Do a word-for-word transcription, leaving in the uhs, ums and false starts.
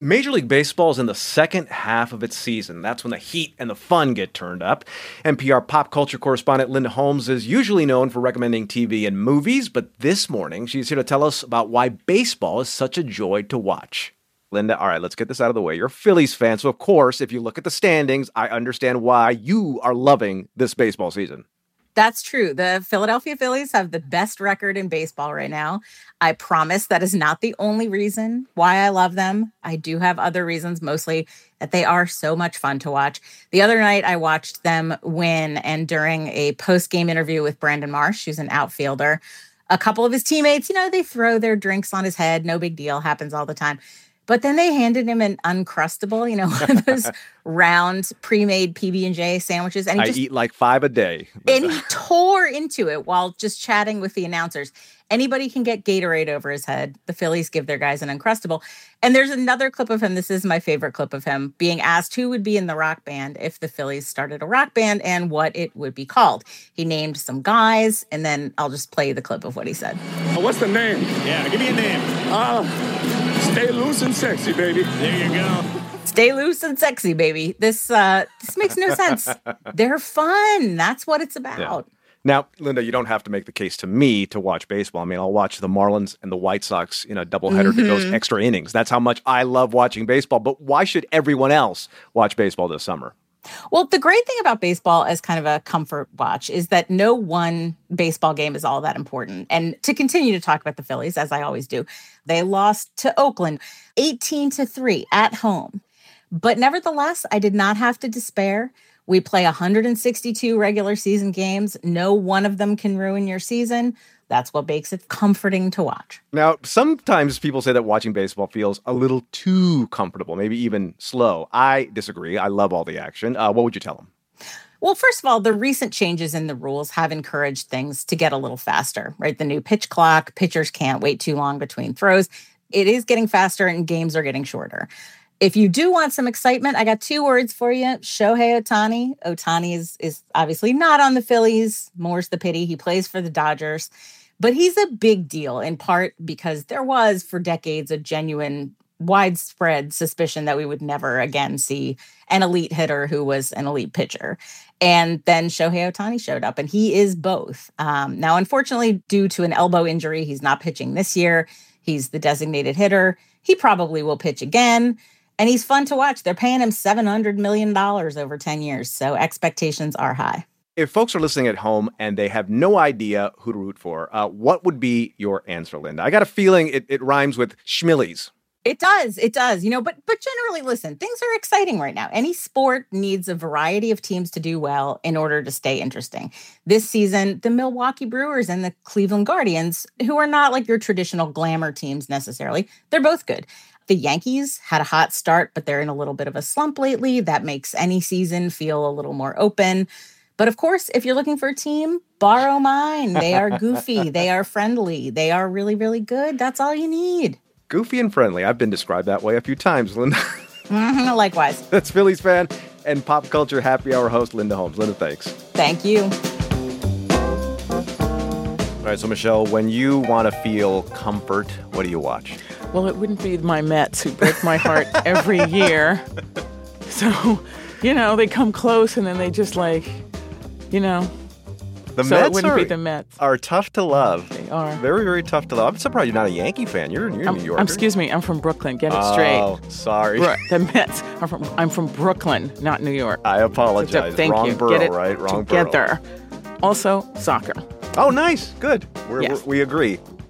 Major League Baseball is in the second half of its season. That's when the heat and the fun get turned up. N P R pop culture correspondent Linda Holmes is usually known for recommending T V and movies, but this morning she's here to tell us about why baseball is such a joy to watch. Linda, all right, let's get this out of the way. You're a Phillies fan, so of course, if you look at the standings, I understand why you are loving this baseball season. That's true. The Philadelphia Phillies have the best record in baseball right now. I promise that is not the only reason why I love them. I do have other reasons, mostly that they are so much fun to watch. The other night, I watched them win, and during a post-game interview with Brandon Marsh, who's an outfielder, a couple of his teammates, you know, they throw their drinks on his head. No big deal. Happens all the time. But then they handed him an Uncrustable, you know, one of those round pre-made P B and J sandwiches. And he I just, eat like five a day. And he tore into it while just chatting with the announcers. Anybody can get Gatorade over his head. The Phillies give their guys an Uncrustable. And there's another clip of him. This is my favorite clip of him being asked who would be in the rock band if the Phillies started a rock band and what it would be called. He named some guys, and then I'll just play the clip of what he said. Oh, what's the name? Yeah, give me a name. Uh, Stay Loose and Sexy, baby. There you go. Stay loose and sexy, baby. This uh, this makes no sense. They're fun. That's what it's about. Yeah. Now, Linda, you don't have to make the case to me to watch baseball. I mean, I'll watch the Marlins and the White Sox in a doubleheader Mm-hmm. that goes extra innings. That's how much I love watching baseball. But why should everyone else watch baseball this summer? Well, the great thing about baseball as kind of a comfort watch is that no one baseball game is all that important. And to continue to talk about the Phillies, as I always do, they lost to Oakland eighteen to three at home. But nevertheless, I did not have to despair. We play one hundred sixty-two regular season games. No one of them can ruin your season. That's what makes it comforting to watch. Now, sometimes people say that watching baseball feels a little too comfortable, maybe even slow. I disagree. I love all the action. Uh, what would you tell them? Well, first of all, the recent changes in the rules have encouraged things to get a little faster, right? The new pitch clock, pitchers can't wait too long between throws. It is getting faster and games are getting shorter. If you do want some excitement, I got two words for you. Shohei Ohtani. Ohtani is, is obviously not on the Phillies. More's the pity. He plays for the Dodgers. But he's a big deal, in part because there was, for decades, a genuine, widespread suspicion that we would never again see an elite hitter who was an elite pitcher. And then Shohei Ohtani showed up, and he is both. Um, now, unfortunately, due to an elbow injury, he's not pitching this year. He's the designated hitter. He probably will pitch again. And he's fun to watch. They're paying him seven hundred million dollars over ten years, so expectations are high. If folks are listening at home and they have no idea who to root for, uh, what would be your answer, Linda? I got a feeling it, it rhymes with Schmillies. It does. It does. You know, but but generally, listen, things are exciting right now. Any sport needs a variety of teams to do well in order to stay interesting. This season, the Milwaukee Brewers and the Cleveland Guardians, who are not like your traditional glamour teams necessarily, they're both good. The Yankees had a hot start, but they're in a little bit of a slump lately. That makes any season feel a little more open. But of course, if you're looking for a team, borrow mine. They are goofy. They are friendly. They are really, really good. That's all you need. Goofy and friendly. I've been described that way a few times, Linda. Mm-hmm, likewise. That's Phillies fan and pop culture happy hour host Linda Holmes. Linda, thanks. Thank you. All right, so Michelle, when you want to feel comfort, what do you watch? Well, it wouldn't be my Mets who break my heart every year. So, you know, they come close and then they just like, you know. The so Mets it wouldn't are, be the Mets. are tough to love. They are. Very, very tough to love. I'm surprised you're not a Yankee fan. You're, you're I'm, New Yorker. I'm, excuse me, I'm from Brooklyn. Get it oh, straight. Oh, sorry. Bro- the Mets are from, I'm from Brooklyn, not New York. I apologize. So, thank Wrong you. borough, Get it right? Wrong together. borough. Also, soccer. Oh, nice. Good. We're, Yes. we're, we agree.